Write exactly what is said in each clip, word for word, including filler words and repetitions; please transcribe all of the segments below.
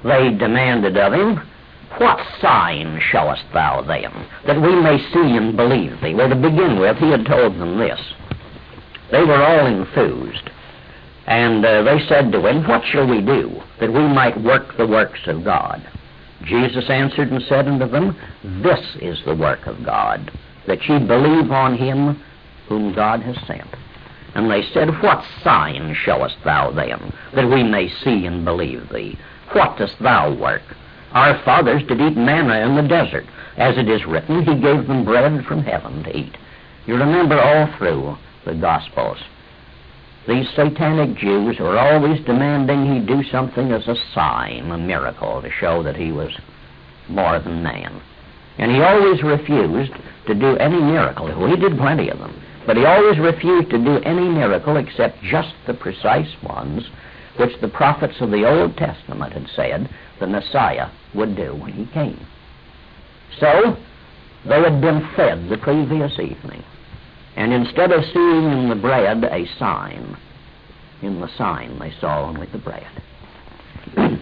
They demanded of him, "What sign showest thou them, that we may see and believe thee?" Well, to begin with, he had told them this. They were all enthused, and uh, they said to him, "What shall we do, that we might work the works of God?" Jesus answered and said unto them, "This is the work of God, that ye believe on him whom God has sent." And they said, "What sign showest thou them, that we may see and believe thee? What dost thou work? Our fathers did eat manna in the desert. As it is written, he gave them bread from heaven to eat." You remember all through the Gospels, these satanic Jews were always demanding he do something as a sign, a miracle, to show that he was more than man. And he always refused to do any miracle. Well, he did plenty of them, but he always refused to do any miracle except just the precise ones which the prophets of the Old Testament had said the Messiah would do when he came. So, they had been fed the previous evening, and instead of seeing in the bread a sign, in the sign they saw only the bread.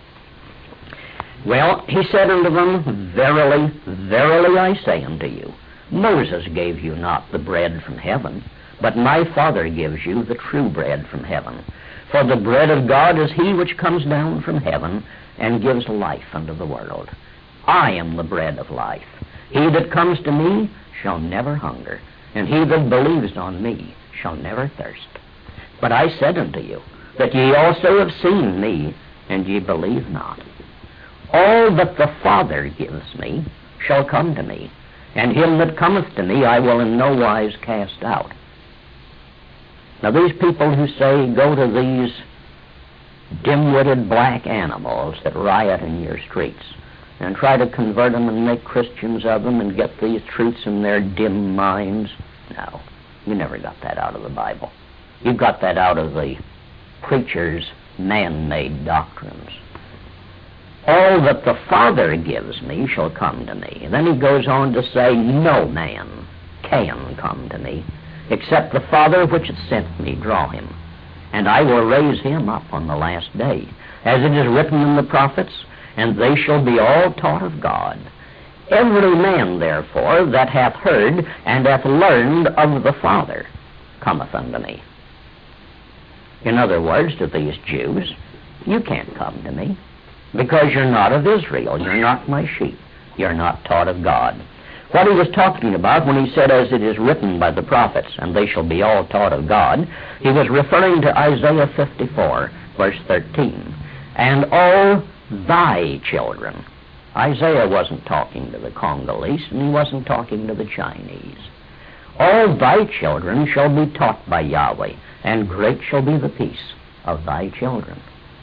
Well, he said unto them, "Verily, verily I say unto you, Moses gave you not the bread from heaven, but my Father gives you the true bread from heaven. For the bread of God is he which comes down from heaven and gives life unto the world. I am the bread of life. He that comes to me shall never hunger, and he that believes on me shall never thirst. But I said unto you, that ye also have seen me, and ye believe not. All that the Father gives me shall come to me, and him that cometh to me I will in no wise cast out." Now these people who say, go to these dim-witted black animals that riot in your streets and try to convert them and make Christians of them and get these truths in their dim minds. No, you never got that out of the Bible. You got that out of the preacher's man-made doctrines. All that the Father gives me shall come to me. And then he goes on to say, no man can come to me, except the Father which hath sent me draw him. And I will raise him up on the last day, as it is written in the prophets, and they shall be all taught of God. Every man, therefore, that hath heard and hath learned of the Father cometh unto me. In other words, to these Jews, you can't come to me, because you're not of Israel. You're not my sheep. You're not taught of God. What he was talking about when he said, as it is written by the prophets, and they shall be all taught of God, he was referring to Isaiah fifty-four, verse thirteen. And all thy children. Isaiah wasn't talking to the Congolese, and he wasn't talking to the Chinese. All thy children shall be taught by Yahweh, and great shall be the peace of thy children.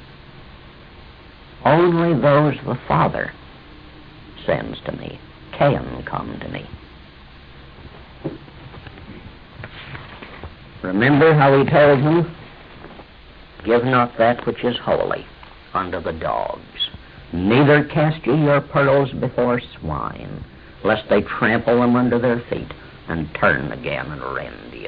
Only those the Father sends to me can come to me. Remember how he told them, give not that which is holy unto the dogs, neither cast ye your pearls before swine, lest they trample them under their feet, and turn again and rend you.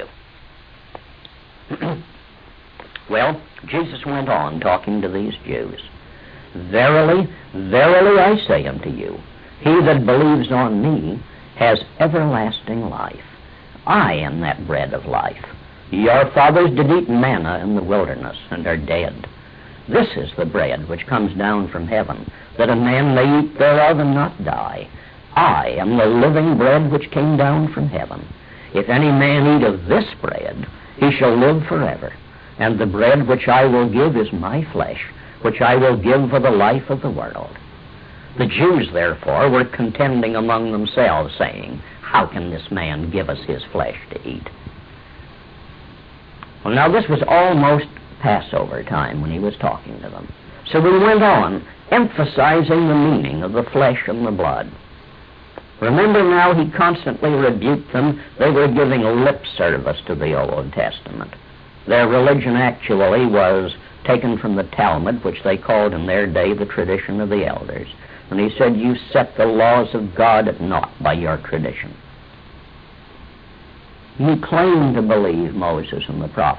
Well, Jesus went on talking to these Jews. Verily, verily I say unto you, he that believes on me has everlasting life. I am that bread of life. Your fathers did eat manna in the wilderness, and are dead. This is the bread which comes down from heaven, that a man may eat thereof and not die. I am the living bread which came down from heaven. If any man eat of this bread, he shall live forever. And the bread which I will give is my flesh, which I will give for the life of the world. The Jews, therefore, were contending among themselves, saying, how can this man give us his flesh to eat? Well, now this was almost Passover time when he was talking to them. So we went on, emphasizing the meaning of the flesh and the blood. Remember now, he constantly rebuked them. They were giving lip service to the Old Testament. Their religion actually was taken from the Talmud, which they called in their day the tradition of the elders. And he said, you set the laws of God at naught by your tradition. You claim to believe Moses and the prophets,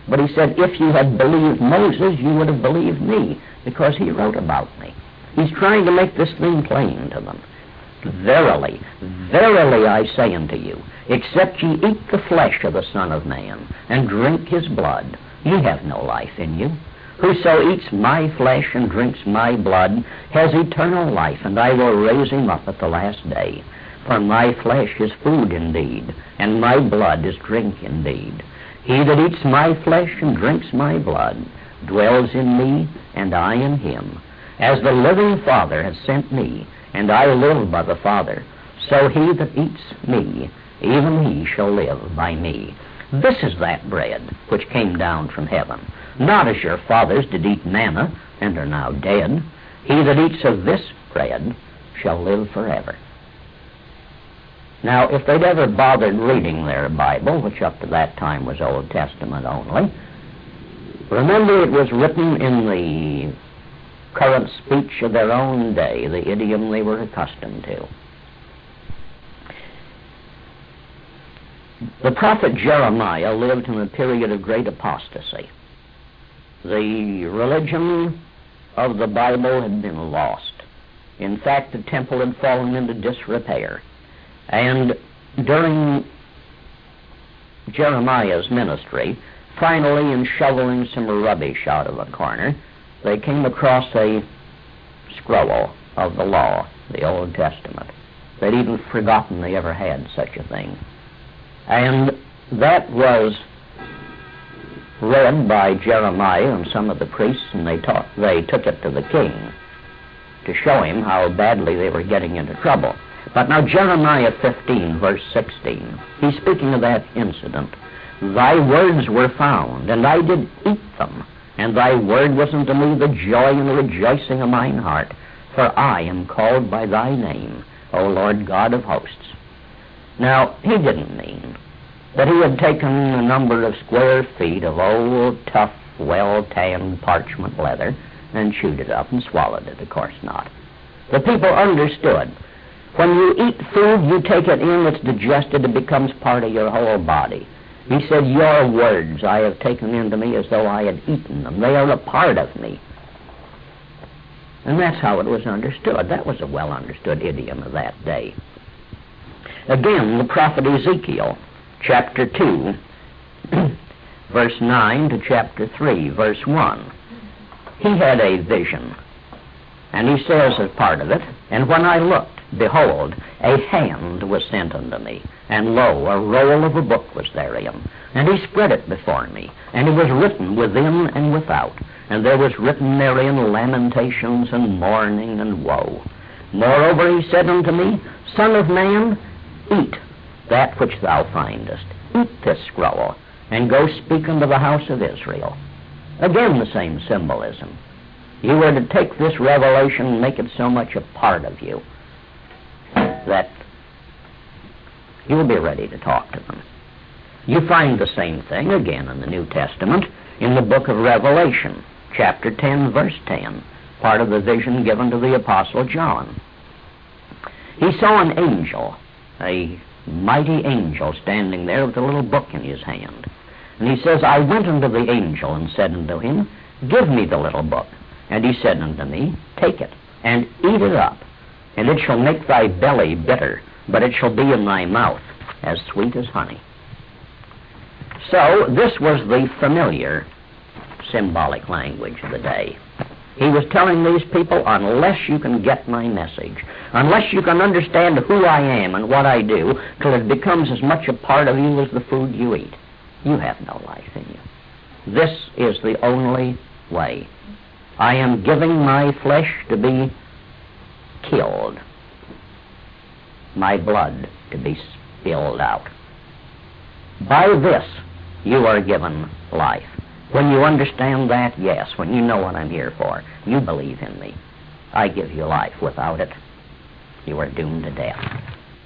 But he said, if you had believed Moses, you would have believed me, because he wrote about me. He's trying to make this thing plain to them. Verily, verily I say unto you, except ye eat the flesh of the Son of Man, and drink his blood, ye have no life in you. Whoso eats my flesh and drinks my blood has eternal life, and I will raise him up at the last day. For my flesh is food indeed, and my blood is drink indeed. He that eats my flesh and drinks my blood dwells in me, and I in him. As the living Father has sent me, and I live by the Father, so he that eats me, even he shall live by me. This is that bread which came down from heaven, not as your fathers did eat manna, and are now dead. He that eats of this bread shall live forever. Now, if they'd ever bothered reading their Bible, which up to that time was Old Testament only, remember it was written in the current speech of their own day, the idiom they were accustomed to. The prophet Jeremiah lived in a period of great apostasy. The religion of the Bible had been lost. In fact, the temple had fallen into disrepair. And during Jeremiah's ministry, finally, in shoveling some rubbish out of a corner, they came across a scroll of the law, the Old Testament. They'd even forgotten they ever had such a thing. And that was read by Jeremiah and some of the priests, and they, taught, they took it to the king to show him how badly they were getting into trouble. But now Jeremiah fifteen, verse sixteen, he's speaking of that incident. Thy words were found, and I did eat them, and thy word was unto me the joy and the rejoicing of mine heart. For I am called by thy name, O Lord God of hosts. Now, he didn't mean that he had taken a number of square feet of old, tough, well-tanned parchment leather and chewed it up and swallowed it. Of course not. The people understood. When you eat food, you take it in, it's digested, it becomes part of your whole body. He said, your words I have taken into me as though I had eaten them. They are a part of me. And that's how it was understood. That was a well-understood idiom of that day. Again, the prophet Ezekiel, chapter two, verse nine to chapter three, verse one. He had a vision, and he says as part of it, and when I looked, behold, a hand was sent unto me, and lo, a roll of a book was therein. And he spread it before me, and it was written within and without, and there was written therein lamentations and mourning and woe. Moreover he said unto me, Son of man, eat that which thou findest. Eat this scroll, and go speak unto the house of Israel. Again the same symbolism. You were to take this revelation and make it so much a part of you that you'll be ready to talk to them. You find the same thing again in the New Testament in the book of Revelation, chapter ten, verse ten, part of the vision given to the Apostle John. He saw an angel, a mighty angel, standing there with a little book in his hand. And he says, I went unto the angel and said unto him, Give me the little book. And he said unto me, Take it, and eat it up, and it shall make thy belly bitter, but it shall be in thy mouth as sweet as honey. So this was the familiar symbolic language of the day. He was telling these people, unless you can get my message, unless you can understand who I am and what I do, till it becomes as much a part of you as the food you eat, you have no life in you. This is the only way. I am giving my flesh to be killed, my blood to be spilled out. By this, you are given life. When you understand that, yes, when you know what I'm here for, you believe in me. I give you life. Without it, you are doomed to death.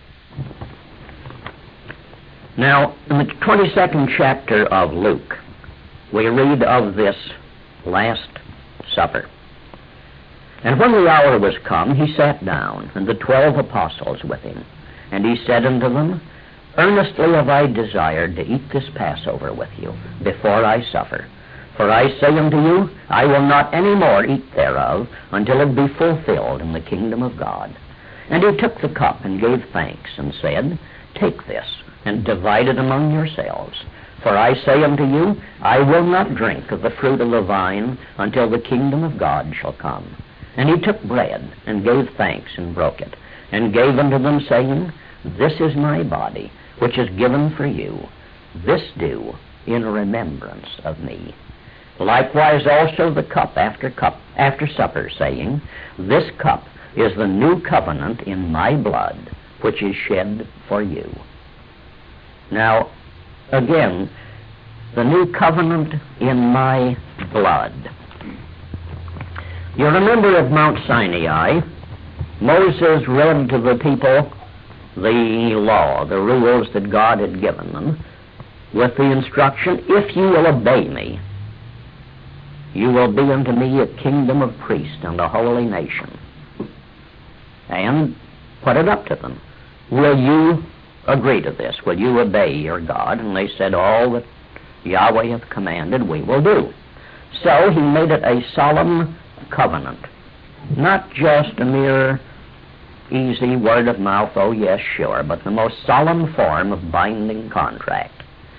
Now, in the twenty-second chapter of Luke, we read of this Last Supper. And when the hour was come, he sat down, and the twelve apostles with him. And he said unto them, Earnestly have I desired to eat this Passover with you before I suffer. For I say unto you, I will not any more eat thereof until it be fulfilled in the kingdom of God. And he took the cup and gave thanks, and said, Take this, and divide it among yourselves. For I say unto you, I will not drink of the fruit of the vine until the kingdom of God shall come. And he took bread, and gave thanks, and broke it, and gave unto them, saying, This is my body, which is given for you. This do in remembrance of me. Likewise also the cup after cup after supper, saying, This cup is the new covenant in my blood, which is shed for you. Now, again, the new covenant in my blood. You remember at Mount Sinai, Moses read to the people the law, the rules that God had given them, with the instruction, If you will obey me, you will be unto me a kingdom of priests and a holy nation. And put it up to them. Will you agree to this? Will you obey your God? And they said, All that Yahweh hath commanded we will do. So he made it a solemn covenant, not just a mere easy word of mouth, oh yes, sure, but the most solemn form of binding contract.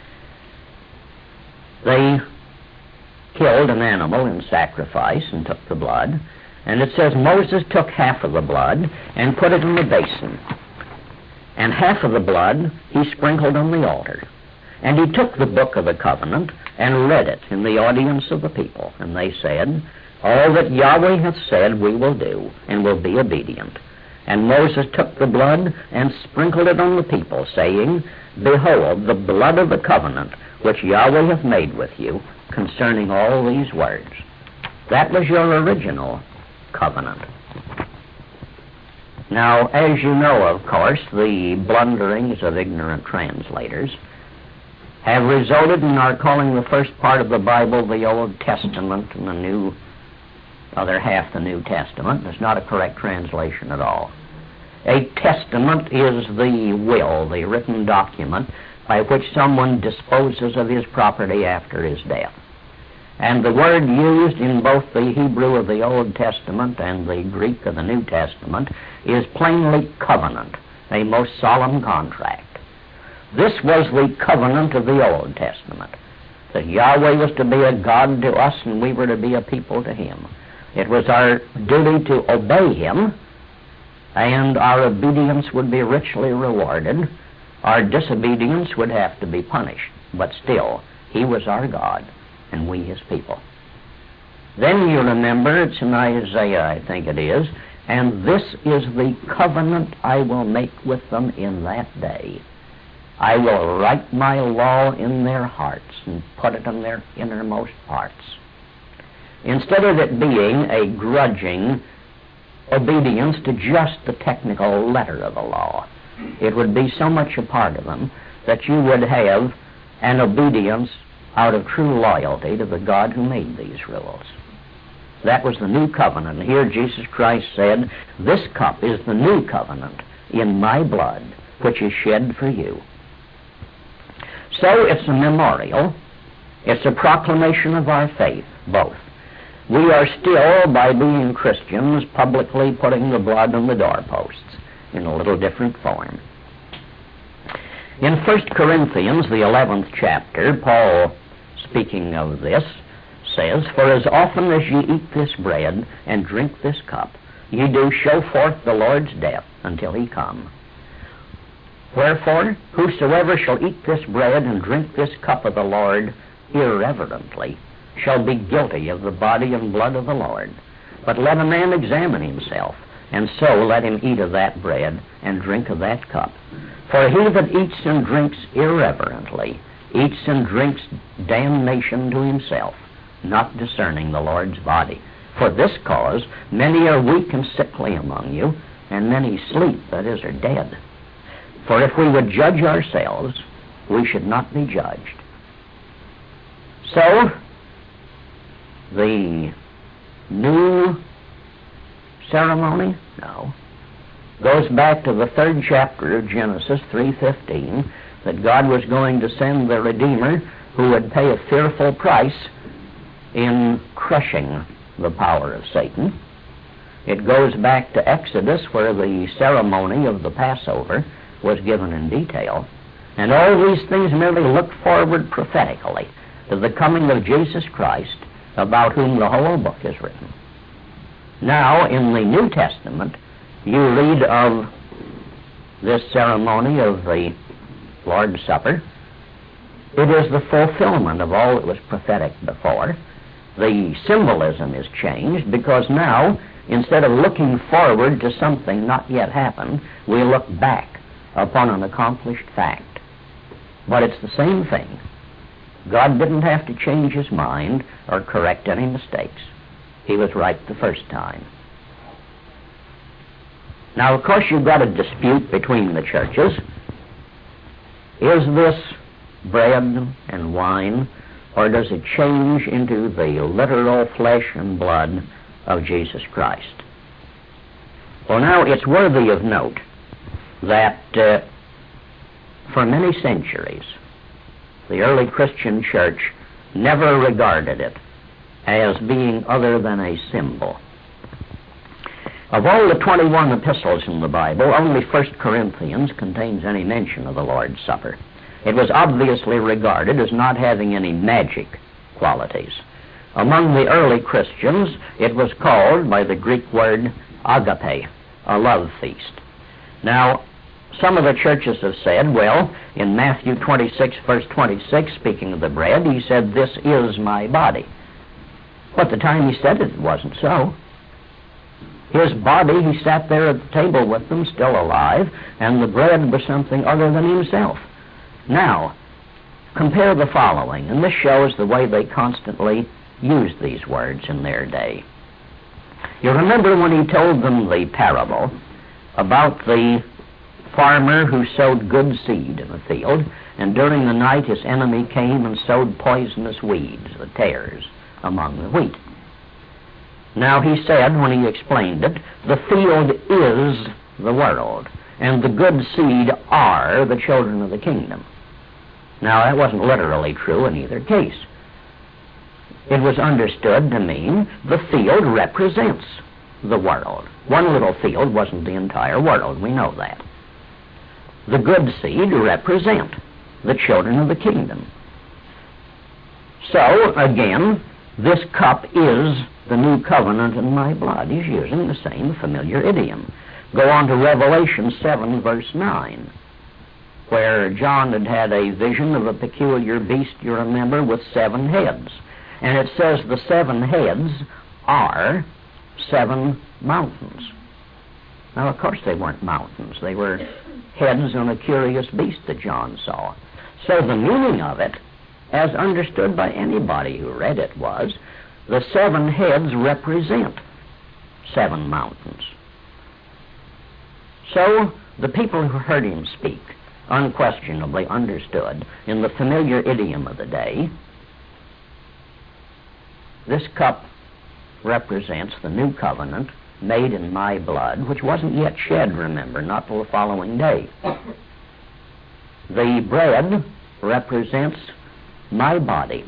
They killed an animal in sacrifice and took the blood, and it says Moses took half of the blood and put it in the basin, and half of the blood he sprinkled on the altar. And he took the book of the covenant and read it in the audience of the people, and they said, All that Yahweh hath said we will do, and will be obedient. And Moses took the blood and sprinkled it on the people, saying, Behold, the blood of the covenant which Yahweh hath made with you concerning all these words. That was your original covenant. Now, as you know, of course, the blunderings of ignorant translators have resulted in our calling the first part of the Bible the Old Testament and the new other half the New Testament. It's not a correct translation at all. A testament is the will, the written document by which someone disposes of his property after his death. And the word used in both the Hebrew of the Old Testament and the Greek of the New Testament is plainly covenant, a most solemn contract. This was the covenant of the Old Testament, that Yahweh was to be a God to us and we were to be a people to him. It was our duty to obey him, and our obedience would be richly rewarded. Our disobedience would have to be punished, but still, he was our God, and we his people. Then you remember, it's in Isaiah, I think it is, and this is the covenant I will make with them in that day. I will write my law in their hearts and put it in their innermost parts. Instead of it being a grudging obedience to just the technical letter of the law, it would be so much a part of them that you would have an obedience out of true loyalty to the God who made these rules. That was the new covenant. Here Jesus Christ said, This cup is the new covenant in my blood, which is shed for you. So it's a memorial. It's a proclamation of our faith, both. We are still, by being Christians, publicly putting the blood on the doorposts in a little different form. In First Corinthians, the eleventh chapter, Paul, speaking of this, says, For as often as ye eat this bread and drink this cup, ye do show forth the Lord's death until he come. Wherefore, whosoever shall eat this bread and drink this cup of the Lord irreverently shall be guilty of the body and blood of the Lord. But let a man examine himself, and so let him eat of that bread and drink of that cup. For he that eats and drinks irreverently eats and drinks damnation to himself, not discerning the Lord's body. For this cause many are weak and sickly among you, and many sleep, that is, are dead. For if we would judge ourselves, we should not be judged. So, the new ceremony? No. goes back to the third chapter of Genesis three fifteen, that God was going to send the Redeemer who would pay a fearful price in crushing the power of Satan. It goes back to Exodus, where the ceremony of the Passover was given in detail. And all these things merely look forward prophetically to the coming of Jesus Christ, about whom the whole book is written. Now, in the New Testament, you read of this ceremony of the Lord's Supper. It is the fulfillment of all that was prophetic before. The symbolism is changed because now, instead of looking forward to something not yet happened, we look back upon an accomplished fact. But it's the same thing. God didn't have to change his mind or correct any mistakes. He was right the first time. Now, of course, you've got a dispute between the churches. Is this bread and wine, or does it change into the literal flesh and blood of Jesus Christ? Well, now, it's worthy of note that uh, for many centuries, the early Christian church never regarded it as being other than a symbol. Of all the twenty-one epistles in the Bible, only First Corinthians contains any mention of the Lord's Supper. It was obviously regarded as not having any magic qualities. Among the early Christians, it was called by the Greek word agape, a love feast. Now, some of the churches have said, well, in Matthew twenty-six, verse twenty-six, speaking of the bread, he said, "This is my body." But at the time he said it, it wasn't so. His body, he sat there at the table with them, still alive, and the bread was something other than himself. Now, compare the following, and this shows the way they constantly used these words in their day. You remember when he told them the parable about the farmer who sowed good seed in the field, and during the night his enemy came and sowed poisonous weeds, the tares, among the wheat. Now, he said, when he explained it, the field is the world, and the good seed are the children of the kingdom. Now, that wasn't literally true in either case. It was understood to mean the field represents the world. One little field wasn't the entire world, we know that. The good seed represent the children of the kingdom. So, again, this cup is the new covenant in my blood. He's using the same familiar idiom. Go on to Revelation seven, verse nine, where John had had a vision of a peculiar beast, you remember, with seven heads. And it says the seven heads are seven mountains. Now, of course, they weren't mountains. They were heads on a curious beast that John saw. So the meaning of it, as understood by anybody who read it, was the seven heads represent seven mountains. So the people who heard him speak unquestionably understood in the familiar idiom of the day, this cup represents the new covenant made in my blood, which wasn't yet shed, remember, not till the following day. The bread represents my body,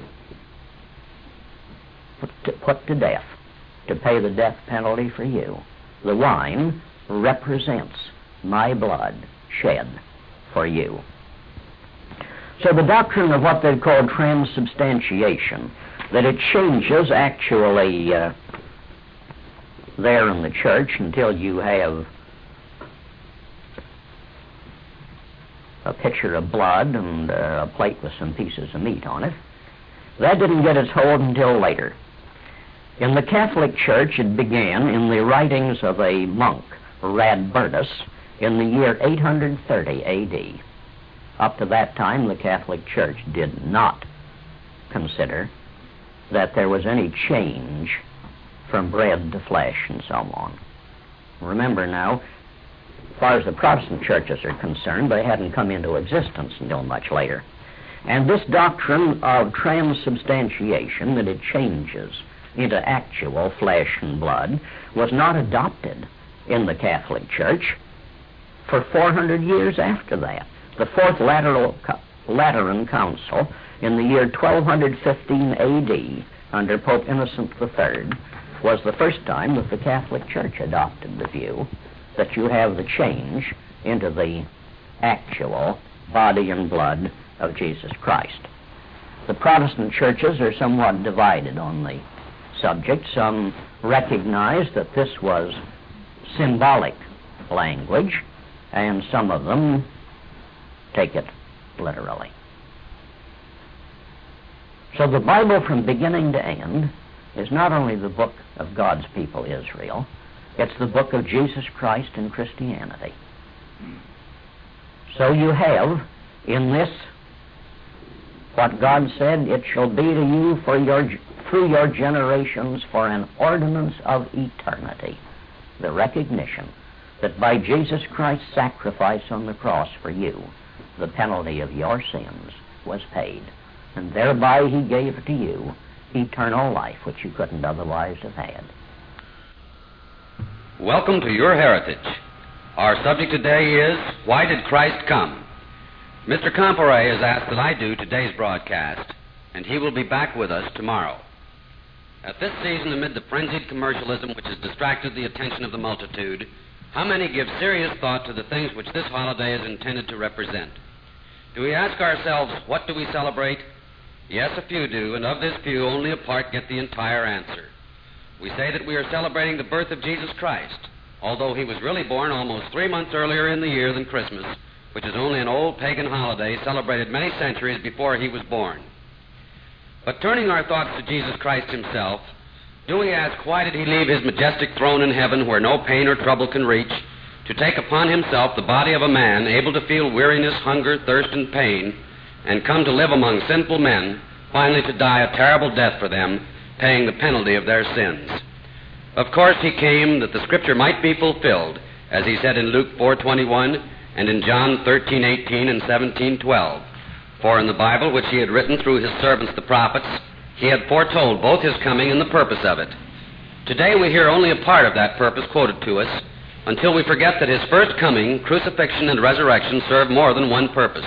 put to, put to death, to pay the death penalty for you. The wine represents my blood shed for you. So the doctrine of what they call transubstantiation, that it changes actually uh, there in the church until you have a pitcher of blood and uh, a plate with some pieces of meat on it. That didn't get its hold until later. In the Catholic Church, it began in the writings of a monk, Radbertus, in the year eight hundred thirty A D. Up to that time, the Catholic Church did not consider that there was any change from bread to flesh and so on. Remember now, as far as the Protestant churches are concerned, they hadn't come into existence until much later. And this doctrine of transubstantiation, that it changes into actual flesh and blood, was not adopted in the Catholic Church for four hundred years after that. The Fourth Lateral, Lateran Council in the year twelve fifteen A D under Pope Innocent the Third was the first time that the Catholic Church adopted the view that you have the change into the actual body and blood of Jesus Christ. The Protestant churches are somewhat divided on the subject. Some recognize that this was symbolic language, and some of them take it literally. So the Bible from beginning to end is not only the book of God's people Israel, it's the book of Jesus Christ and Christianity. So you have in this what God said, it shall be to you for your, through your generations for an ordinance of eternity. The recognition that by Jesus Christ's sacrifice on the cross for you, the penalty of your sins was paid, and thereby he gave to you eternal life, which you couldn't otherwise have had. Welcome to Your Heritage. Our subject today is, Why Did Christ Come? Mister Comparet has asked that I do today's broadcast, and he will be back with us tomorrow. At this season, amid the frenzied commercialism which has distracted the attention of the multitude, how many give serious thought to the things which this holiday is intended to represent? Do we ask ourselves, what do we celebrate? Yes, a few do, and of this few, only a part get the entire answer. We say that we are celebrating the birth of Jesus Christ, although he was really born almost three months earlier in the year than Christmas, which is only an old pagan holiday celebrated many centuries before he was born. But turning our thoughts to Jesus Christ himself, do we ask, why did he leave his majestic throne in heaven where no pain or trouble can reach, to take upon himself the body of a man able to feel weariness, hunger, thirst, and pain, and come to live among sinful men, finally to die a terrible death for them, paying the penalty of their sins? Of course he came that the Scripture might be fulfilled, as he said in Luke four twenty-one, and in John thirteen eighteen and seventeen twelve. For in the Bible, which he had written through his servants the prophets, he had foretold both his coming and the purpose of it. Today we hear only a part of that purpose quoted to us, until we forget that his first coming, crucifixion, and resurrection served more than one purpose.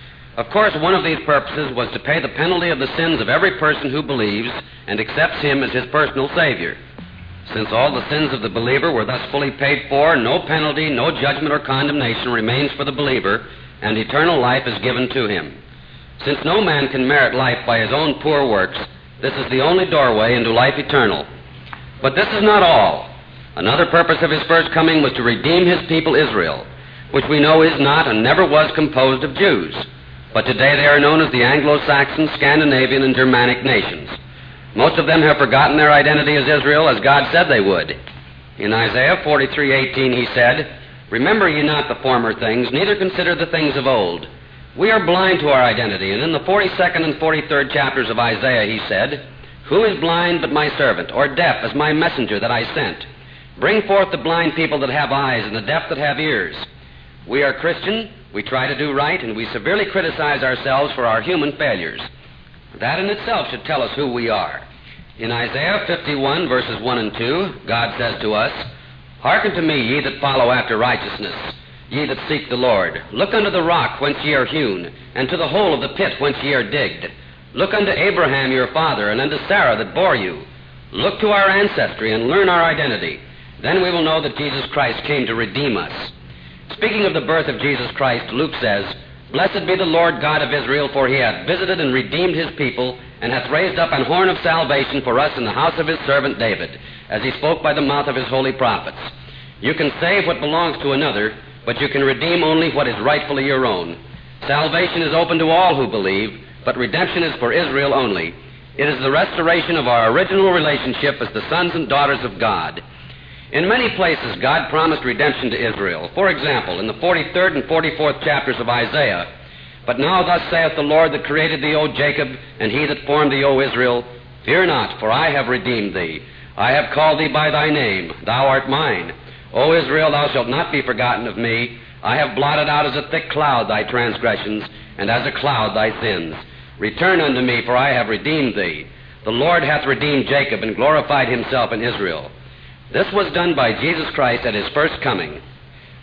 Of course, one of these purposes was to pay the penalty of the sins of every person who believes and accepts him as his personal Savior. Since all the sins of the believer were thus fully paid for, no penalty, no judgment or condemnation remains for the believer, and eternal life is given to him. Since no man can merit life by his own poor works, this is the only doorway into life eternal. But this is not all. Another purpose of his first coming was to redeem his people Israel, which we know is not and never was composed of Jews. But today they are known as the Anglo-Saxon, Scandinavian, and Germanic nations. Most of them have forgotten their identity as Israel, as God said they would. In Isaiah forty-three eighteen he said, Remember ye not the former things, neither consider the things of old. We are blind to our identity, and in the forty-second and forty-third chapters of Isaiah he said, Who is blind but my servant, or deaf as my messenger that I sent? Bring forth the blind people that have eyes, and the deaf that have ears. We are Christian, we try to do right, and we severely criticize ourselves for our human failures. That in itself should tell us who we are. In Isaiah fifty-one, verses one and two, God says to us, Hearken to me, ye that follow after righteousness, ye that seek the Lord. Look unto the rock whence ye are hewn, and to the hole of the pit whence ye are digged. Look unto Abraham your father, and unto Sarah that bore you. Look to our ancestry, and learn our identity. Then we will know that Jesus Christ came to redeem us. Speaking of the birth of Jesus Christ, Luke says, Blessed be the Lord God of Israel, for he hath visited and redeemed his people, and hath raised up an horn of salvation for us in the house of his servant David, as he spoke by the mouth of his holy prophets. You can save what belongs to another, but you can redeem only what is rightfully your own. Salvation is open to all who believe, but redemption is for Israel only. It is the restoration of our original relationship as the sons and daughters of God. In many places, God promised redemption to Israel. For example, in the forty-third and forty-fourth chapters of Isaiah, But now thus saith the Lord that created thee, O Jacob, and he that formed thee, O Israel, Fear not, for I have redeemed thee. I have called thee by thy name. Thou art mine. O Israel, thou shalt not be forgotten of me. I have blotted out as a thick cloud thy transgressions, and as a cloud thy sins. Return unto me, for I have redeemed thee. The Lord hath redeemed Jacob, and glorified himself in Israel. This was done by Jesus Christ at his first coming.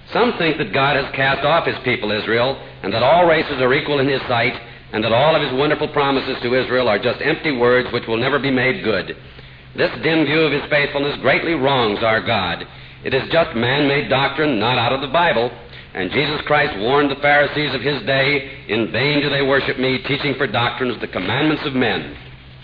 Some think that God has cast off his people Israel, and that all races are equal in his sight, and that all of his wonderful promises to Israel are just empty words which will never be made good. This dim view of his faithfulness greatly wrongs our God. It is just man-made doctrine, not out of the Bible. And Jesus Christ warned the Pharisees of his day, "In vain do they worship me, teaching for doctrines the commandments of men."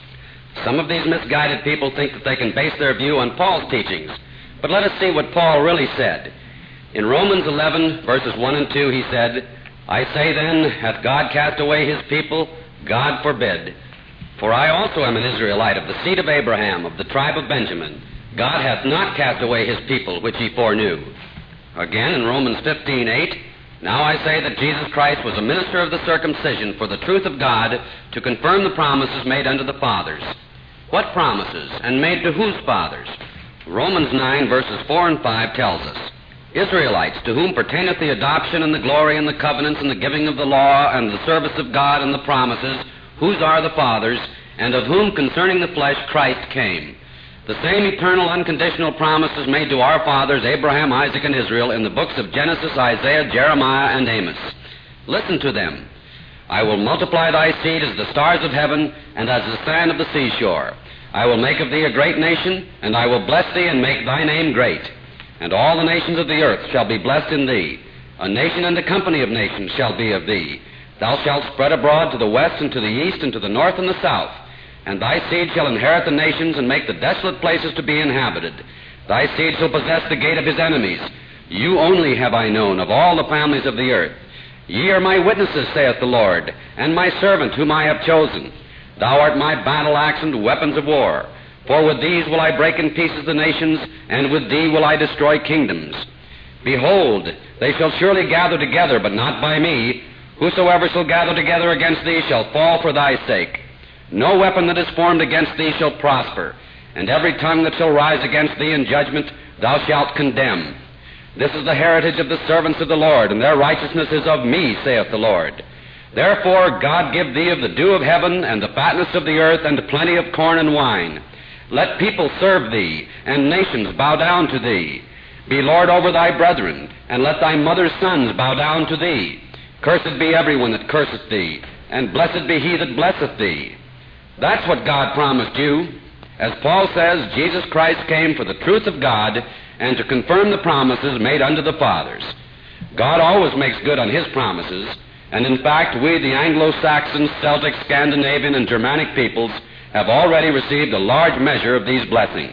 Some of these misguided people think that they can base their view on Paul's teachings. But let us see what Paul really said. In Romans eleven, verses one and two, he said, "I say then, hath God cast away his people? God forbid. For I also am an Israelite of the seed of Abraham, of the tribe of Benjamin. God hath not cast away his people, which he foreknew." Again, in Romans fifteen eight, "Now I say that Jesus Christ was a minister of the circumcision for the truth of God, to confirm the promises made unto the fathers." What promises, and made to whose fathers? Romans nine, verses four and five tells us, "Israelites, to whom pertaineth the adoption and the glory and the covenants and the giving of the law and the service of God and the promises, whose are the fathers, and of whom concerning the flesh Christ came." The same eternal, unconditional promises made to our fathers, Abraham, Isaac, and Israel, in the books of Genesis, Isaiah, Jeremiah, and Amos. Listen to them. "I will multiply thy seed as the stars of heaven, and as the sand of the seashore. I will make of thee a great nation, and I will bless thee and make thy name great. And all the nations of the earth shall be blessed in thee. A nation and a company of nations shall be of thee. Thou shalt spread abroad to the west and to the east and to the north and the south. And thy seed shall inherit the nations and make the desolate places to be inhabited. Thy seed shall possess the gate of his enemies. You only have I known of all the families of the earth. Ye are my witnesses, saith the Lord, and my servant whom I have chosen. Thou art my battle axe and weapons of war. For with these will I break in pieces the nations, and with thee will I destroy kingdoms. Behold, they shall surely gather together, but not by me. Whosoever shall gather together against thee shall fall for thy sake. No weapon that is formed against thee shall prosper, and every tongue that shall rise against thee in judgment thou shalt condemn. This is the heritage of the servants of the Lord, and their righteousness is of me, saith the Lord. Therefore God give thee of the dew of heaven, and the fatness of the earth, and plenty of corn and wine. Let people serve thee, and nations bow down to thee. Be Lord over thy brethren, and let thy mother's sons bow down to thee. Cursed be everyone that curseth thee, and blessed be he that blesseth thee. That's what God promised you. As Paul says, Jesus Christ came for the truth of God and to confirm the promises made unto the fathers. God always makes good on his promises, and in fact, we, the Anglo-Saxon, Celtic, Scandinavian, and Germanic peoples, have already received a large measure of these blessings.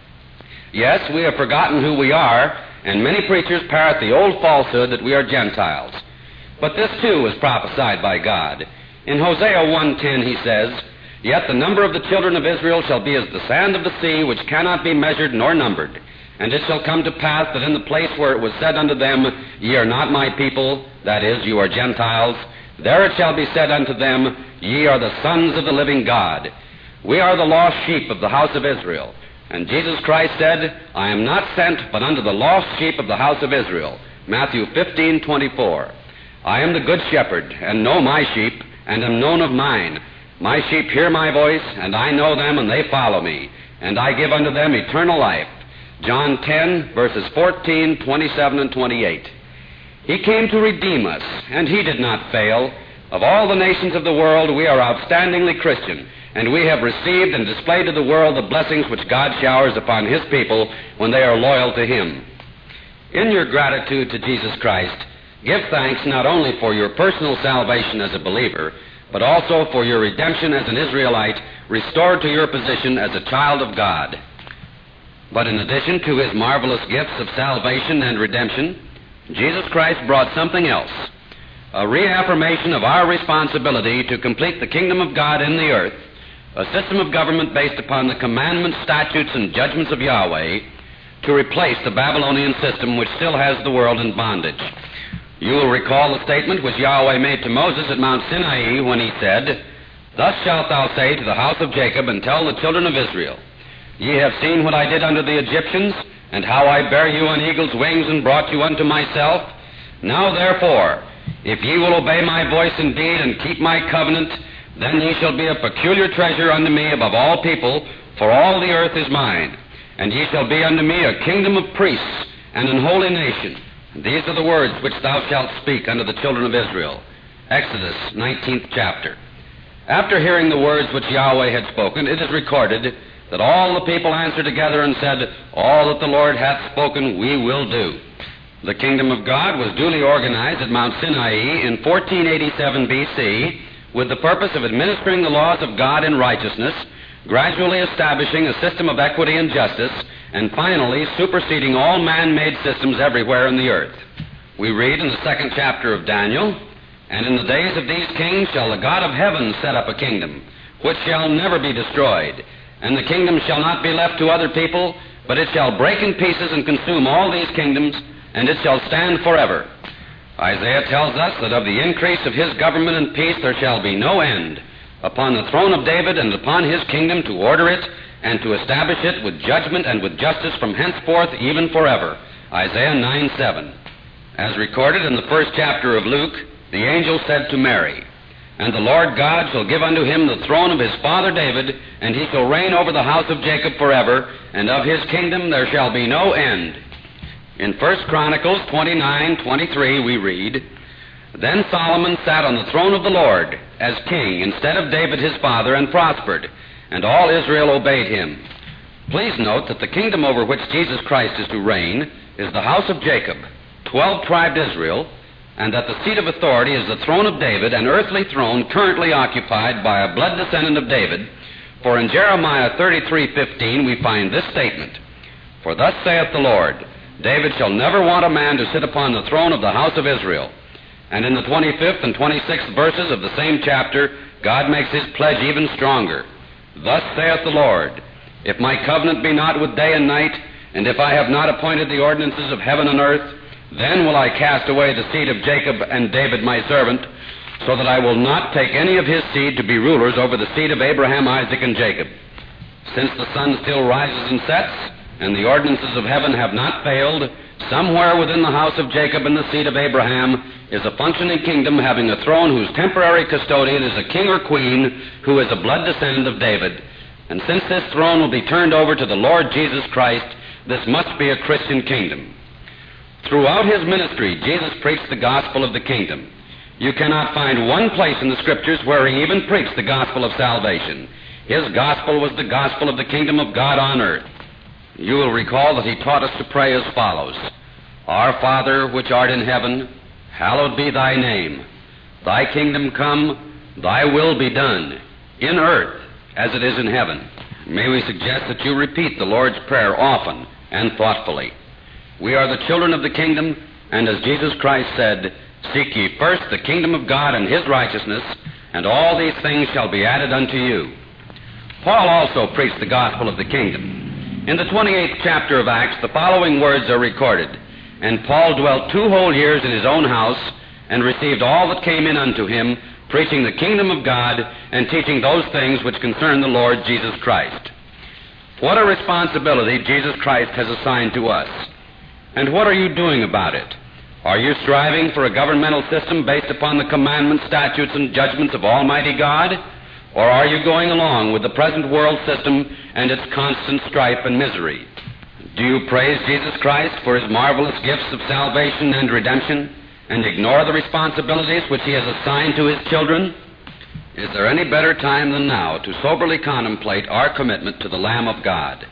Yes, we have forgotten who we are, and many preachers parrot the old falsehood that we are Gentiles. But this, too, is prophesied by God. In Hosea one ten, he says, "Yet the number of the children of Israel shall be as the sand of the sea, which cannot be measured nor numbered. And it shall come to pass that in the place where it was said unto them, Ye are not my people, that is, you are Gentiles, there it shall be said unto them, Ye are the sons of the living God. We are the lost sheep of the house of Israel. And Jesus Christ said, I am not sent but unto the lost sheep of the house of Israel." Matthew fifteen twenty-four. "I am the good shepherd, and know my sheep, and am known of mine. My sheep hear my voice, and I know them, and they follow me. And I give unto them eternal life." John ten, verses fourteen, twenty-seven, and twenty-eight. He came to redeem us, and he did not fail. Of all the nations of the world, we are outstandingly Christian, and we have received and displayed to the world the blessings which God showers upon his people when they are loyal to him. In your gratitude to Jesus Christ, give thanks not only for your personal salvation as a believer, but also for your redemption as an Israelite, restored to your position as a child of God. But in addition to his marvelous gifts of salvation and redemption, Jesus Christ brought something else, a reaffirmation of our responsibility to complete the kingdom of God in the earth, a system of government based upon the commandments, statutes, and judgments of Yahweh, to replace the Babylonian system which still has the world in bondage. You will recall the statement which Yahweh made to Moses at Mount Sinai when he said, "Thus shalt thou say to the house of Jacob, and tell the children of Israel, Ye have seen what I did unto the Egyptians, and how I bare you on eagle's wings and brought you unto myself. Now therefore, if ye will obey my voice indeed and keep my covenant, then ye shall be a peculiar treasure unto me above all people, for all the earth is mine. And ye shall be unto me a kingdom of priests and an holy nation. These are the words which thou shalt speak unto the children of Israel. Exodus, nineteenth chapter. After hearing the words which Yahweh had spoken, it is recorded that all the people answered together and said, All that the Lord hath spoken we will do. The kingdom of God was duly organized at Mount Sinai in fourteen eighty-seven B C with the purpose of administering the laws of God in righteousness, gradually establishing a system of equity and justice, and finally superseding all man-made systems everywhere in the earth. We read in the second chapter of Daniel, And in the days of these kings shall the God of heaven set up a kingdom, which shall never be destroyed, and the kingdom shall not be left to other people, but it shall break in pieces and consume all these kingdoms, and it shall stand forever. Isaiah tells us that of the increase of his government and peace there shall be no end, upon the throne of David and upon his kingdom, to order it and to establish it with judgment and with justice from henceforth even forever. Isaiah nine seven. As recorded in the first chapter of Luke, the angel said to Mary, And the Lord God shall give unto him the throne of his father David, and he shall reign over the house of Jacob forever, and of his kingdom there shall be no end. In First Chronicles twenty-nine twenty-three we read, Then Solomon sat on the throne of the Lord as king instead of David his father, and prospered, and all Israel obeyed him. Please note that the kingdom over which Jesus Christ is to reign is the house of Jacob, twelve-tribed Israel, and that the seat of authority is the throne of David, an earthly throne currently occupied by a blood descendant of David. For in Jeremiah thirty-three fifteen we find this statement, For thus saith the Lord, David shall never want a man to sit upon the throne of the house of Israel. And in the twenty-fifth and twenty-sixth verses of the same chapter, God makes his pledge even stronger. Thus saith the Lord, If my covenant be not with day and night, and if I have not appointed the ordinances of heaven and earth, then will I cast away the seed of Jacob and David my servant, so that I will not take any of his seed to be rulers over the seed of Abraham, Isaac, and Jacob. Since the sun still rises and sets, and the ordinances of heaven have not failed, somewhere within the house of Jacob and the seed of Abraham is a functioning kingdom having a throne whose temporary custodian is a king or queen who is a blood descendant of David. And since this throne will be turned over to the Lord Jesus Christ, this must be a Christian kingdom. Throughout his ministry, Jesus preached the gospel of the kingdom. You cannot find one place in the Scriptures where he even preached the gospel of salvation. His gospel was the gospel of the kingdom of God on earth. You will recall that he taught us to pray as follows, Our Father, which art in heaven, hallowed be thy name. Thy kingdom come, thy will be done, in earth as it is in heaven. May we suggest that you repeat the Lord's Prayer often and thoughtfully. We are the children of the kingdom, and as Jesus Christ said, Seek ye first the kingdom of God and his righteousness, and all these things shall be added unto you. Paul also preached the gospel of the kingdom. In the twenty-eighth chapter of Acts, the following words are recorded, And Paul dwelt two whole years in his own house, and received all that came in unto him, preaching the kingdom of God, and teaching those things which concern the Lord Jesus Christ. What a responsibility Jesus Christ has assigned to us. And what are you doing about it? Are you striving for a governmental system based upon the commandments, statutes, and judgments of Almighty God? Or are you going along with the present world system and its constant strife and misery? Do you praise Jesus Christ for his marvelous gifts of salvation and redemption, and ignore the responsibilities which he has assigned to his children? Is there any better time than now to soberly contemplate our commitment to the Lamb of God?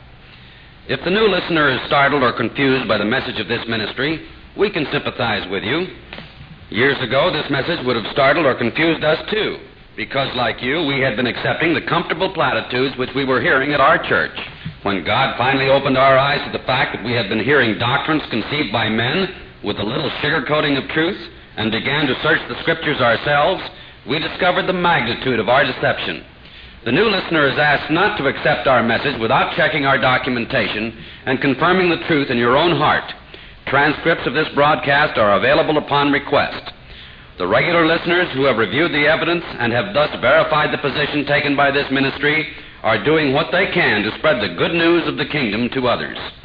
If the new listener is startled or confused by the message of this ministry, we can sympathize with you. Years ago, this message would have startled or confused us too, because, like you, we had been accepting the comfortable platitudes which we were hearing at our church. When God finally opened our eyes to the fact that we had been hearing doctrines conceived by men with a little sugarcoating of truth, and began to search the Scriptures ourselves, we discovered the magnitude of our deception. The new listener is asked not to accept our message without checking our documentation and confirming the truth in your own heart. Transcripts of this broadcast are available upon request. The regular listeners who have reviewed the evidence and have thus verified the position taken by this ministry are doing what they can to spread the good news of the kingdom to others.